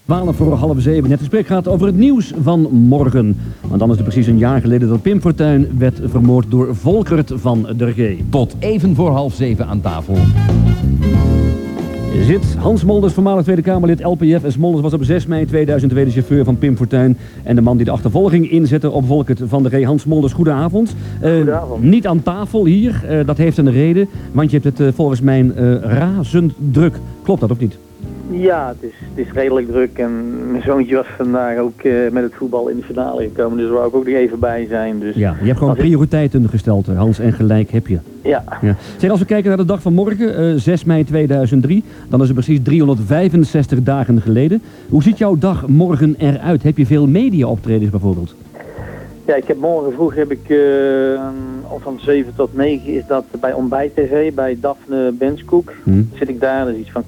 12 voor half 7. Het gesprek gaat over het nieuws van morgen. Want dan is het precies een jaar geleden dat Pim Fortuyn werd vermoord door Volkert van der G. Tot even voor half 7 aan tafel. Zit Hans Molders, voormalig Tweede Kamerlid LPF. En Molders was op 6 mei 2002 de chauffeur van Pim Fortuyn. En de man die de achtervolging inzette op Volkert van der G. Hans Molders, goedenavond. Goedenavond. Niet aan tafel hier, dat heeft een reden. Want je hebt het volgens mij razend druk. Klopt dat of niet? Ja, het is redelijk druk en mijn zoontje was vandaag ook met het voetbal in de finale gekomen, dus wou ik ook nog even bij zijn. Dus ja, je hebt gewoon prioriteiten gesteld, Hans, en gelijk heb je. Ja. Zeg, als we kijken naar de dag van morgen, 6 mei 2003, dan is het precies 365 dagen geleden. Hoe ziet jouw dag morgen eruit? Heb je veel media-optredens bijvoorbeeld? Ja, ik heb morgen vroeg van 7 tot 9 is dat bij Ontbijt TV, bij Daphne Benskoek. Zit ik daar, dus iets van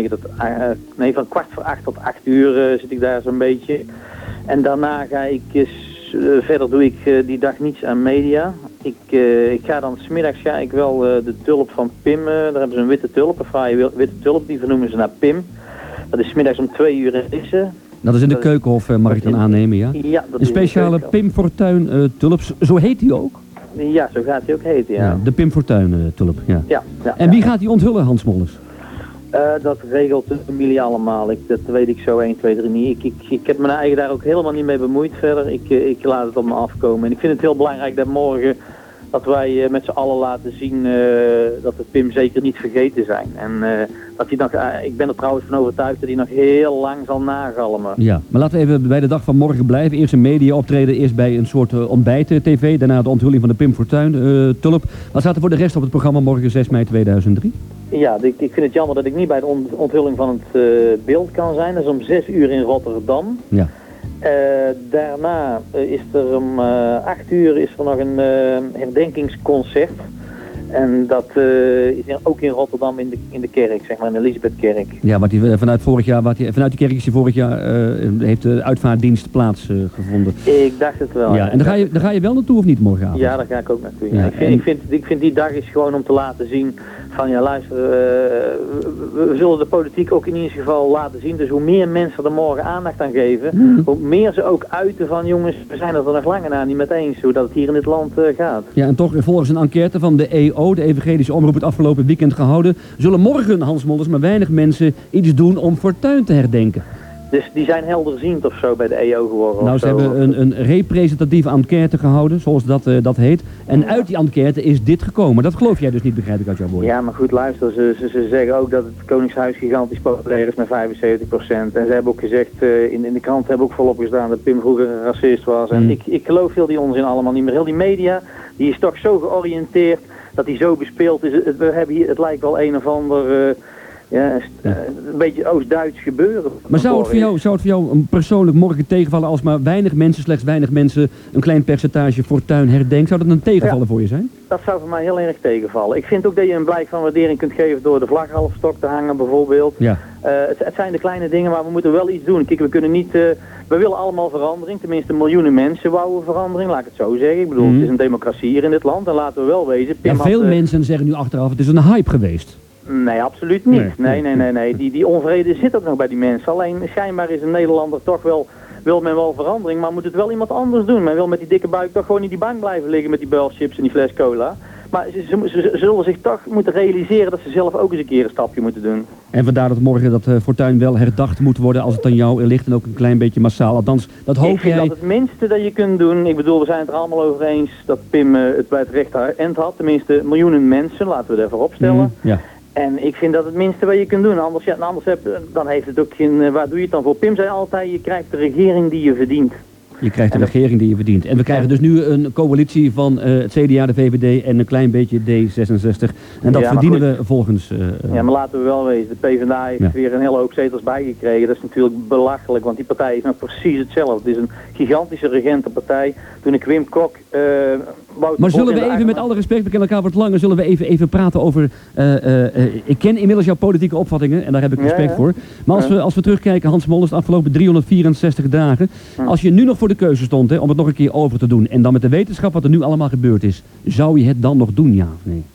van kwart voor 8 tot 8 uur zit ik daar zo'n beetje. En daarna ga ik verder doe ik die dag niets aan media. Ik ga dan 's middags wel de tulp van Pim, daar hebben ze een witte tulp, een fraaie witte tulp, die vernoemen ze naar Pim. Dat is 's middags om 2 uur in Lisse. Dat is in de Keukenhof, mag ik dan aannemen, ja? Ja, dat een speciale Pim Fortuyn tulp, zo heet die ook? Ja, zo gaat hij ook heten, ja. De Pim Fortuyn tulp, ja. Ja. En wie gaat die onthullen, Hans Molders? Dat regelt de familie allemaal. Dat weet ik zo 1, 2, 3 niet. Ik heb me eigen daar ook helemaal niet mee bemoeid verder. Ik laat het op me afkomen. En ik vind het heel belangrijk dat morgen dat wij met z'n allen laten zien dat de Pim zeker niet vergeten zijn. En dat hij nog, ik ben er trouwens van overtuigd dat hij nog heel lang zal nagalmen. Ja, maar laten we even bij de dag van morgen blijven. Eerst een media optreden, eerst bij een soort ontbijt-tv. Daarna de onthulling van de Pim Fortuyn tulp. Wat staat er voor de rest op het programma morgen 6 mei 2003? Ja, ik vind het jammer dat ik niet bij de onthulling van het beeld kan zijn. Dat is om 6 uur in Rotterdam. Ja. Daarna is er om 8 uur is er nog een herdenkingsconcert. En dat is ook in Rotterdam in de kerk, zeg maar, in de Elisabethkerk. Ja, vanuit die kerk is vorig jaar heeft de uitvaartdienst plaatsgevonden. Ik dacht het wel. Ja, en daar ga je wel naartoe of niet morgenavond? Ja, daar ga ik ook naartoe. Ja. Ja, ik vind die dag is gewoon om te laten zien van ja luister, we zullen de politiek ook in ieder geval laten zien. Dus hoe meer mensen er morgen aandacht aan geven, hoe meer ze ook uiten van jongens, we zijn het er nog langer na niet met eens hoe dat het hier in dit land gaat. Ja, en toch volgens een enquête van de EO, de Evangelische Omroep, het afgelopen weekend gehouden, zullen morgen, Hans Molders, maar weinig mensen iets doen om Fortuyn te herdenken. Dus die zijn helderziend of zo bij de EO geworden? Nou, ze hebben een representatieve enquête gehouden, zoals dat heet. En uit die enquête is dit gekomen. Dat geloof jij dus niet, begrijp ik uit jouw woorden. Ja, maar goed, luister. Ze zeggen ook dat het Koningshuis gigantisch populair is met 75%. En ze hebben ook gezegd, in de krant hebben ook volop gestaan dat Pim vroeger een racist was. En ik geloof heel die onzin allemaal niet meer. Heel die media, die is toch zo georiënteerd dat die zo bespeeld is. We hebben hier, het lijkt wel een of ander... een beetje Oost-Duits gebeuren. Maar zou het voor jou persoonlijk morgen tegenvallen als maar slechts weinig mensen, een klein percentage Fortuyn herdenkt? Zou dat een tegenvallen voor je zijn? Dat zou voor mij heel erg tegenvallen. Ik vind ook dat je een blijk van waardering kunt geven door de vlag half stok te hangen bijvoorbeeld. Ja. Het zijn de kleine dingen, maar we moeten wel iets doen. Kijk, we kunnen niet... we willen allemaal verandering. Tenminste, miljoenen mensen wouden verandering, laat ik het zo zeggen. Ik bedoel, het is een democratie hier in dit land en laten we wel wezen. Pim veel mensen zeggen nu achteraf, het is een hype geweest. Nee, absoluut niet. Nee. Die onvrede zit ook nog bij die mensen. Alleen schijnbaar is een Nederlander toch wel, wil men wel verandering, maar moet het wel iemand anders doen. Men wil met die dikke buik toch gewoon in die bank blijven liggen met die beulschips en die fles cola. Maar ze zullen zich toch moeten realiseren dat ze zelf ook eens een keer een stapje moeten doen. En vandaar dat morgen dat Fortuyn wel herdacht moet worden als het aan jou ligt en ook een klein beetje massaal. Althans, dat hoop jij... Ik vind dat het minste dat je kunt doen, ik bedoel, we zijn het er allemaal over eens dat Pim het bij het rechte eind had. Tenminste, miljoenen mensen, laten we het even opstellen. Ja. En ik vind dat het minste wat je kunt doen. Anders dan heeft het ook geen... waar doe je het dan voor? Pim zei altijd, je krijgt de regering die je verdient. Je krijgt de regering die je verdient. En we krijgen dus nu een coalitie van het CDA, de VVD en een klein beetje D66. En dat verdienen we volgens... Ja, maar laten we wel wezen. De PvdA heeft weer een hele hoop zetels bijgekregen. Dat is natuurlijk belachelijk, want die partij is nou precies hetzelfde. Het is een gigantische regentenpartij. Toen ik Wim Kok... maar zullen we even, met alle respect, we kennen elkaar wat langer, zullen we even praten over... ik ken inmiddels jouw politieke opvattingen en daar heb ik respect voor. Maar als we terugkijken, Hans Molders, de afgelopen 364 dagen. Als je nu nog voor de keuze stond om het nog een keer over te doen en dan met de wetenschap wat er nu allemaal gebeurd is, zou je het dan nog doen, ja of nee?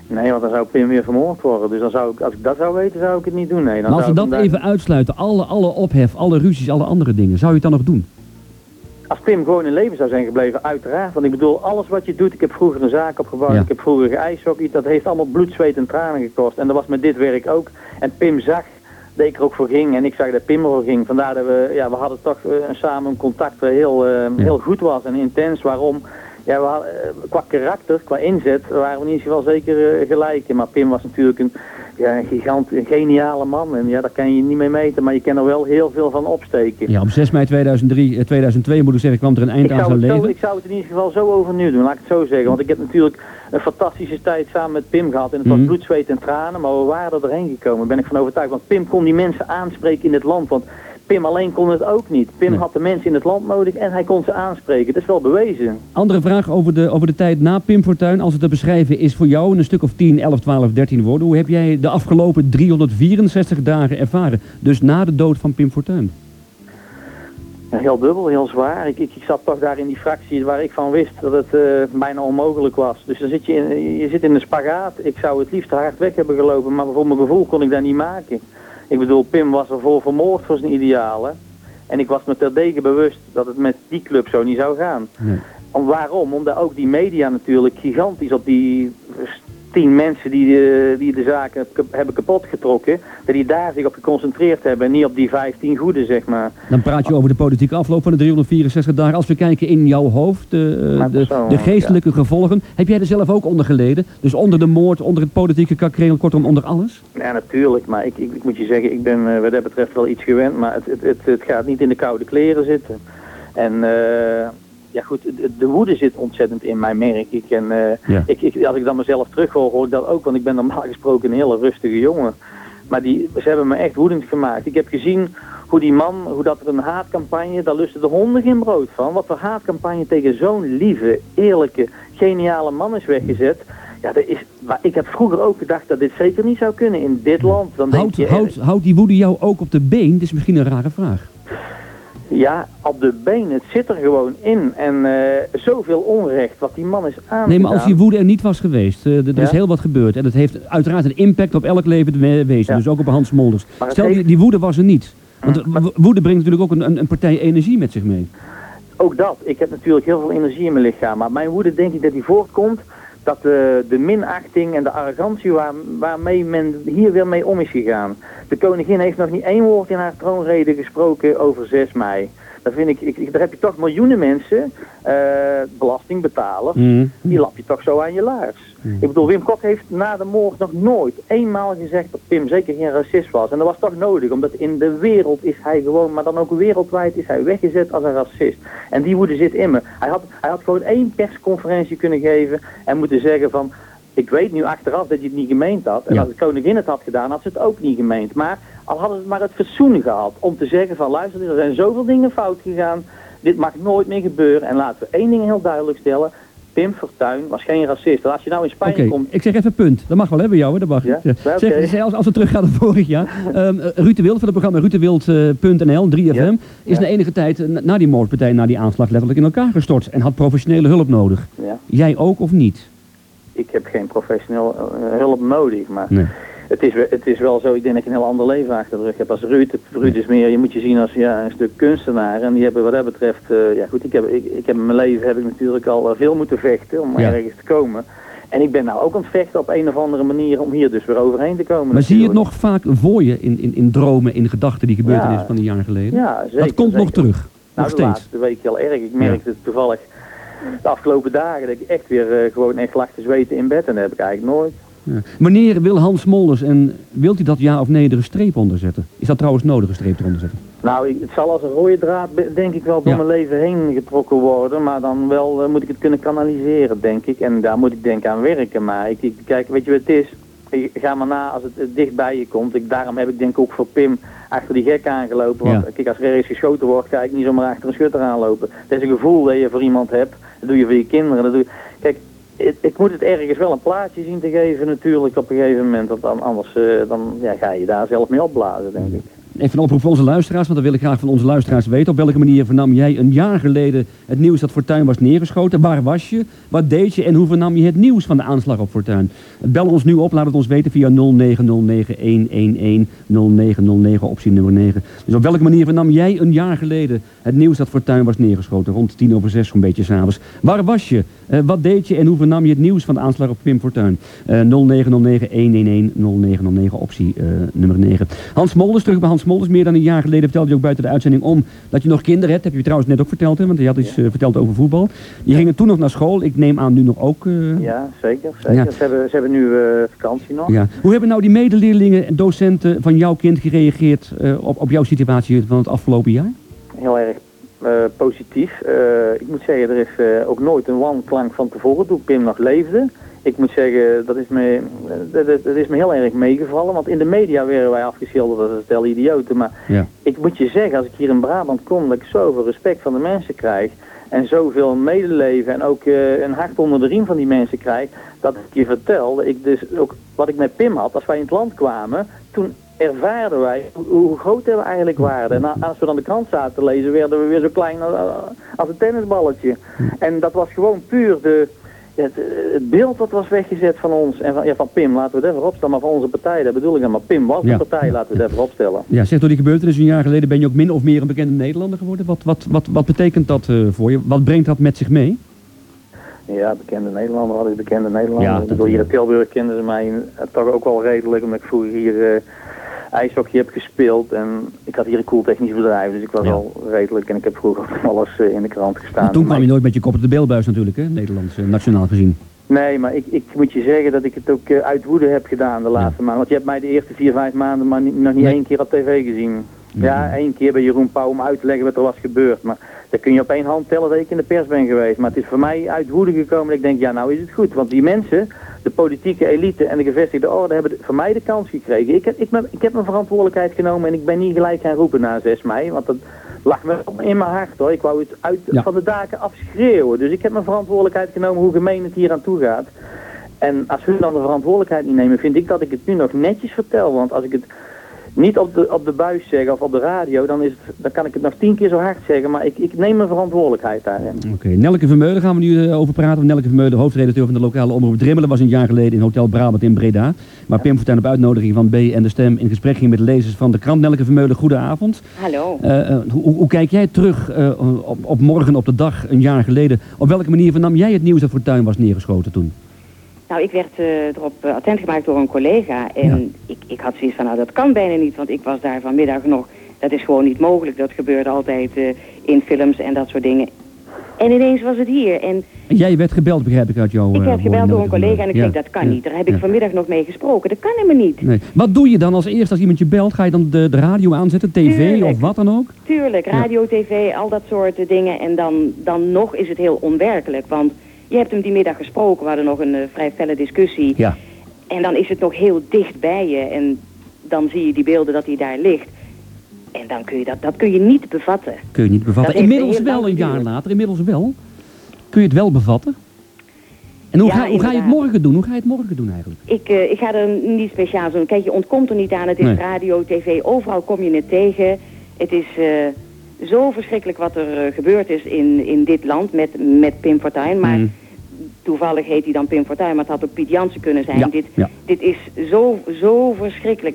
Nee, want dan zou Pim weer vermoord worden. Dus dan zou ik, als ik dat zou weten, zou ik het niet doen. Nee, dan Maar als we dat even uitsluiten, alle ophef, alle ruzies, alle andere dingen, zou je het dan nog doen? Als Pim gewoon in leven zou zijn gebleven, uiteraard. Want ik bedoel, alles wat je doet, ik heb vroeger een zaak opgebouwd, Ja. ik heb vroeger geijshockeyd, dat heeft allemaal bloed, zweet en tranen gekost. En dat was met dit werk ook. En Pim zag dat ik er ook voor ging en ik zag dat Pim er voor ging. Vandaar dat we hadden toch samen een contact dat heel goed was en intens. Waarom? Ja, we hadden, qua karakter, qua inzet, waren we in ieder geval zeker gelijk. Maar Pim was natuurlijk een gigant, een geniale man. En ja, daar kan je niet mee meten, maar je kan er wel heel veel van opsteken. Ja, op 6 mei 2002 moet ik zeggen, kwam er een eind aan zijn leven. Ik zou het in ieder geval zo over nu doen, laat ik het zo zeggen. Want ik heb natuurlijk een fantastische tijd samen met Pim gehad. En het was bloed, zweet en tranen, maar we waren er doorheen gekomen. Daar ben ik van overtuigd. Want Pim kon die mensen aanspreken in dit land. Want Pim alleen kon het ook niet. Pim had de mensen in het land nodig en hij kon ze aanspreken. Dat is wel bewezen. Andere vraag over de tijd na Pim Fortuyn. Als het te beschrijven is voor jou in een stuk of 10, 11, 12, 13 woorden. Hoe heb jij de afgelopen 364 dagen ervaren? Dus na de dood van Pim Fortuyn. Ja, heel dubbel, heel zwaar. Ik zat toch daar in die fractie waar ik van wist dat het bijna onmogelijk was. Dus dan zit je zit in een spagaat. Ik zou het liefst hard weg hebben gelopen, maar voor mijn gevoel kon ik dat niet maken. Ik bedoel, Pim was ervoor vermoord voor zijn idealen. En ik was me terdege bewust dat het met die club zo niet zou gaan. Nee. Waarom? Omdat ook die media natuurlijk gigantisch op die 10 mensen die de zaken hebben kapotgetrokken, dat die daar zich op geconcentreerd hebben en niet op die 15 goede, zeg maar. Dan praat je over de politieke afloop van de 364 dagen. Als we kijken in jouw hoofd, de geestelijke gevolgen. Heb jij er zelf ook onder geleden? Dus onder de moord, onder het politieke kakreel, kortom onder alles? Ja, natuurlijk. Maar ik moet je zeggen, ik ben wat dat betreft wel iets gewend. Maar het gaat niet in de koude kleren zitten. En ja goed, de woede zit ontzettend in mij, merk ik. En als ik dan mezelf terughoor, hoor ik dat ook. Want ik ben normaal gesproken een hele rustige jongen. Maar ze hebben me echt woedend gemaakt. Ik heb gezien hoe die man, hoe dat er een haatcampagne, daar lusten de honden geen brood van. Wat voor haatcampagne tegen zo'n lieve, eerlijke, geniale man is weggezet. Ja, maar ik heb vroeger ook gedacht dat dit zeker niet zou kunnen in dit land. Dan Houdt die woede jou ook op de been? Dat is misschien een rare vraag. Ja, op de been. Het zit er gewoon in. En zoveel onrecht wat die man is aangedaan. Nee, maar als die woede er niet was geweest, er is heel wat gebeurd. En dat heeft uiteraard een impact op elk levend wezen. Dus ook op Hans Smolders. Stel, die woede was er niet. Want woede brengt natuurlijk ook een partij energie met zich mee. Ook dat. Ik heb natuurlijk heel veel energie in mijn lichaam. Maar mijn woede denk ik dat die voortkomt dat de minachting en de arrogantie waarmee men hier weer mee om is gegaan. De koningin heeft nog niet één woord in haar troonrede gesproken over 6 mei. Dat vind daar heb je toch miljoenen mensen, belastingbetalers, die lap je toch zo aan je laars. Ik bedoel, Wim Kok heeft na de moord nog nooit eenmaal gezegd dat Pim zeker geen racist was. En dat was toch nodig, omdat in de wereld is hij gewoon, maar dan ook wereldwijd is hij weggezet als een racist. En die woede zit in me. Hij had gewoon 1 persconferentie kunnen geven en moeten zeggen van, ik weet nu achteraf dat je het niet gemeend had. En als de koningin het had gedaan, had ze het ook niet gemeend. Maar al hadden ze maar het fatsoen gehad om te zeggen van, luister, er zijn zoveel dingen fout gegaan. Dit mag nooit meer gebeuren. En laten we 1 ding heel duidelijk stellen. Pim Fortuyn was geen racist. En als je nou in Spanje komt... Ik zeg even punt. Dat mag wel, hè, bij jou, hè? Dat mag. Ja? Zeg, als we teruggaan naar vorig jaar. Ruud de Wild van het programma ruuddewild.nl, 3FM, is na enige tijd, na die moordpartij, na die aanslag, letterlijk in elkaar gestort. En had professionele hulp nodig. Ja. Jij ook of niet? Ik heb geen professioneel hulp nodig, maar... Nee. Het is wel zo, ik denk dat ik een heel ander leven achter de rug heb als Ruud. Ruud is meer, je moet je zien als een stuk kunstenaar. En die hebben wat dat betreft, ik heb in mijn leven natuurlijk al veel moeten vechten om ergens te komen. En ik ben nou ook aan het vechten op een of andere manier om hier dus weer overheen te komen. Maar zie je het nog vaak voor je in dromen, in gedachten, die gebeurtenis van een jaar geleden? Ja, zeker. Dat komt nog terug, nog steeds. De laatste week heel erg. Ik merkte het toevallig de afgelopen dagen dat ik echt weer gewoon echt lag te zweten in bed. En dat heb ik eigenlijk nooit. Ja. Wanneer wil Hans Smolders en wilt hij dat ja of nee er een streep onder zetten? Is dat trouwens nodig, een streep eronder zetten? Nou, het zal als een rode draad denk ik wel door mijn leven heen getrokken worden, maar dan wel moet ik het kunnen kanaliseren, denk ik. En daar moet ik denk aan werken. Maar kijk, weet je wat het is? Ga maar na als het dicht bij je komt. Daarom heb ik denk ik ook voor Pim achter die gek aangelopen. Want kijk, als er ergens geschoten wordt, ga ik niet zomaar achter een schutter aanlopen. Dat is een gevoel dat je voor iemand hebt. Dat doe je voor je kinderen. Dat doe je... Kijk, ik moet het ergens wel een plaatje zien te geven natuurlijk op een gegeven moment. Want dan, anders ga je daar zelf mee opblazen, denk ik. Even een oproep voor onze luisteraars, want dat wil ik graag van onze luisteraars weten. Op welke manier vernam jij een jaar geleden het nieuws dat Fortuyn was neergeschoten? Waar was je? Wat deed je? En hoe vernam je het nieuws van de aanslag op Fortuyn? Bel ons nu op, laat het ons weten via 0909-111-0909, optie nummer 9. Dus op welke manier vernam jij een jaar geleden het nieuws dat Fortuyn was neergeschoten? Rond 5:50 zo'n beetje s'avonds. Waar was je? Wat deed je en hoe vernam je het nieuws van de aanslag op Pim Fortuyn? 0909-111-0909, optie nummer 9. Hans Molders, terug bij Hans Molders. Meer dan een jaar geleden vertelde je ook buiten de uitzending om dat je nog kinderen hebt. Heb je trouwens net ook verteld, hè? Want je had iets verteld over voetbal. Die gingen toen nog naar school. Ik neem aan nu nog ook. Ja, zeker. Ja. Ze hebben nu vakantie nog. Ja. Hoe hebben nou die medeleerlingen en docenten van jouw kind gereageerd op jouw situatie van het afgelopen jaar? Heel erg positief. Ik moet zeggen, er is ook nooit een wanklank van tevoren toen Pim nog leefde. Ik moet zeggen, dat is me heel erg meegevallen, want in de media werden wij afgeschilderd als een stel idioten. Maar ik moet je zeggen, als ik hier in Brabant kom, dat ik zoveel respect van de mensen krijg en zoveel medeleven en ook een hart onder de riem van die mensen krijg, dat ik je vertel, dat ik dus ook wat ik met Pim had, als wij in het land kwamen, toen ervaarden wij hoe groot we eigenlijk waren. En als we dan de krant zaten te lezen, werden we weer zo klein als een tennisballetje. En dat was gewoon puur het beeld wat was weggezet van ons en van Pim, laten we het even opstellen, maar van onze partij, dat bedoel ik dan, maar Pim was de partij, laten we het even opstellen. Ja, zeg, door die gebeurtenis een jaar geleden ben je ook min of meer een bekende Nederlander geworden. Wat betekent dat voor je? Wat brengt dat met zich mee? Ja, bekende Nederlander, wat is bekende Nederlander? Ja, ik bedoel, hier in Tilburg kenden ze mij toch ook wel redelijk, omdat ik vroeger hier ijshockey heb gespeeld en ik had hier een cool technisch bedrijf, dus ik was al redelijk en ik heb vroeger alles in de krant gestaan. Maar toen kwam je nooit met je kop op de beelbuis natuurlijk, hè, Nederlands, nationaal gezien. Nee, maar ik moet je zeggen dat ik het ook uit woede heb gedaan de laatste maanden, want je hebt mij de eerste 4-5 maanden maar nog niet één keer op tv gezien. Ja, één keer bij Jeroen Pauw om uit te leggen wat er was gebeurd, maar dan kun je op één hand tellen dat ik in de pers ben geweest. Maar het is voor mij uit woede gekomen en ik denk, ja, nou is het goed, want die mensen, de politieke elite en de gevestigde orde hebben voor mij de kans gekregen. Ik heb mijn verantwoordelijkheid genomen en ik ben niet gelijk gaan roepen na 6 mei, want dat lag me in mijn hart hoor. Ik wou het van de daken afschreeuwen. Dus ik heb mijn verantwoordelijkheid genomen hoe gemeen het hier aan toe gaat. En als hun dan de verantwoordelijkheid niet nemen, vind ik dat ik het nu nog netjes vertel. Want als ik het niet op de buis zeg of op de radio, dan kan ik het nog 10 keer zo hard zeggen, maar ik neem mijn verantwoordelijkheid daarin. Oké, Nelke Vermeulen gaan we nu over praten. Nelke Vermeulen, hoofdredacteur van de lokale omroep Drimmelen, was een jaar geleden in Hotel Brabant in Breda, waar Pim Fortuyn op uitnodiging van B en de Stem in gesprek ging met de lezers van de krant. Nelke Vermeulen, goedenavond. Hallo. Hoe kijk jij terug op morgen, op de dag, een jaar geleden? Op welke manier vernam jij het nieuws dat Fortuyn was neergeschoten toen? Nou, ik werd erop attent gemaakt door een collega en ik had zoiets van, nou dat kan bijna niet, want ik was daar vanmiddag nog, dat is gewoon niet mogelijk, dat gebeurt altijd in films en dat soort dingen. En ineens was het hier. En jij werd gebeld, begrijp ik uit jouw... Ik werd gebeld door een collega en ik denk, dat kan niet, daar heb ik vanmiddag nog mee gesproken, dat kan helemaal niet. Nee. Wat doe je dan als eerst als iemand je belt? Ga je dan de radio aanzetten, tv of wat dan ook? Tuurlijk, radio, tv, al dat soort dingen en dan nog is het heel onwerkelijk, want je hebt hem die middag gesproken, we hadden nog een vrij felle discussie. Ja. En dan is het nog heel dicht bij je en dan zie je die beelden dat hij daar ligt. En dan kun je dat kun je niet bevatten. Kun je niet bevatten. Inmiddels wel een jaar later, inmiddels wel. Kun je het wel bevatten? En hoe ga je het morgen doen? Hoe ga je het morgen doen eigenlijk? Ik ga er niet speciaal doen. Kijk, je ontkomt er niet aan. Het is radio, tv, overal kom je het tegen. Het is zo verschrikkelijk wat er gebeurd is in dit land met Pim Fortuyn. Maar toevallig heet hij dan Pim Fortuyn, maar het had ook Piet Jansen kunnen zijn. Dit is zo verschrikkelijk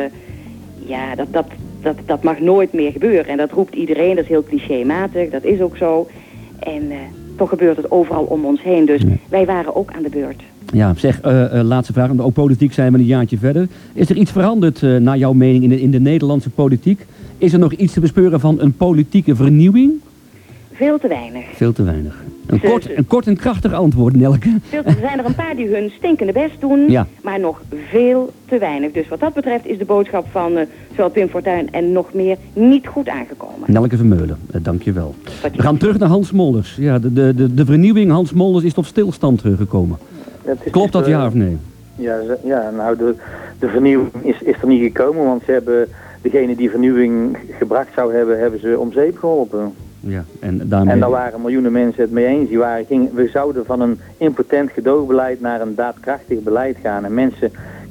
dat mag nooit meer gebeuren. En dat roept iedereen, dat is heel clichématig, dat is ook zo. En toch gebeurt het overal om ons heen. Dus wij waren ook aan de beurt. Ja, zeg, laatste vraag. Ook politiek zijn we een jaartje verder. Is er iets veranderd, naar jouw mening, in de Nederlandse politiek? Is er nog iets te bespeuren van een politieke vernieuwing? Veel te weinig. Veel te weinig. Een kort en krachtig antwoord, Nelke. Er zijn er een paar die hun stinkende best doen, maar nog veel te weinig. Dus wat dat betreft is de boodschap van zowel Pim Fortuyn en nog meer niet goed aangekomen. Nelke Vermeulen, dank je wel. We gaan terug naar Hans Molders. Ja, de vernieuwing Hans Molders is tot stilstand gekomen. Klopt dat ja of nee? Ja, nou de vernieuwing is er niet gekomen, want ze hebben degene die vernieuwing gebracht zou hebben ze om zeep geholpen. Ja, en daar waren miljoenen mensen het mee eens. We zouden van een impotent gedoogbeleid naar een daadkrachtig beleid gaan. En mensen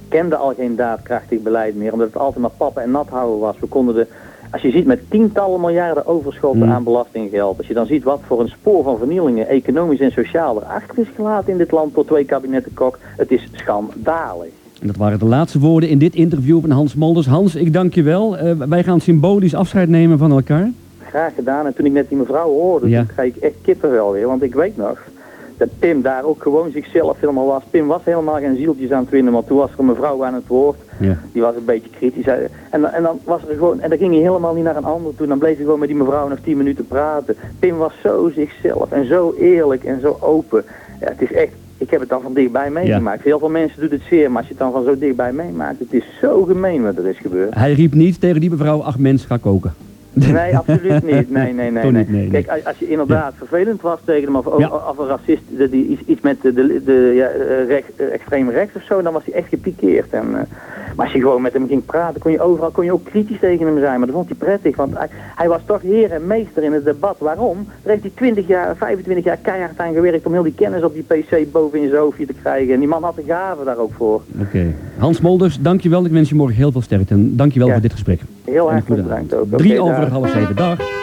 kende al geen daadkrachtig beleid meer, omdat het altijd maar pappen en nat houden was. We konden als je ziet met tientallen miljarden overschotten aan belastinggeld, als je dan ziet wat voor een spoor van vernielingen, economisch en sociaal, erachter is gelaten in dit land door 2 kabinetten Kok, het is schandalig. En dat waren de laatste woorden in dit interview van Hans Smolders. Hans, ik dank je wel. Wij gaan symbolisch afscheid nemen van elkaar. Graag gedaan. En toen ik net die mevrouw hoorde, toen kreeg ik echt kippenvel weer. Want ik weet nog dat Pim daar ook gewoon zichzelf helemaal was. Pim was helemaal geen zieltjes aan het winnen, want toen was er een mevrouw aan het woord. Ja. Die was een beetje kritisch. En dan was er gewoon, en dan ging hij helemaal niet naar een ander toe. Dan bleef hij gewoon met die mevrouw nog 10 minuten praten. Pim was zo zichzelf en zo eerlijk en zo open. Ja, het is echt, ik heb het dan van dichtbij meegemaakt. Ja. Heel veel mensen doen het zeer, maar als je het dan van zo dichtbij meemaakt, het is zo gemeen wat er is gebeurd. Hij riep niet tegen die mevrouw, 8 mensen, ga koken. Nee, absoluut niet. Nee. Kijk, als je inderdaad vervelend was tegen hem, of een racist, iets met extreem rechts of zo, dan was hij echt gepikeerd. Maar als je gewoon met hem ging praten, kon je ook kritisch tegen hem zijn. Maar dat vond hij prettig, want hij was toch heer en meester in het debat. Waarom? Daar heeft hij 25 jaar keihard aan gewerkt om heel die kennis op die PC boven in zijn hoofdje te krijgen. En die man had de gave daar ook voor. Oké. Hans Smolders, dankjewel. Ik wens je morgen heel veel sterkte. En dankjewel voor dit gesprek. Heel hartelijk bedankt ook. 3 over half 7. Dag.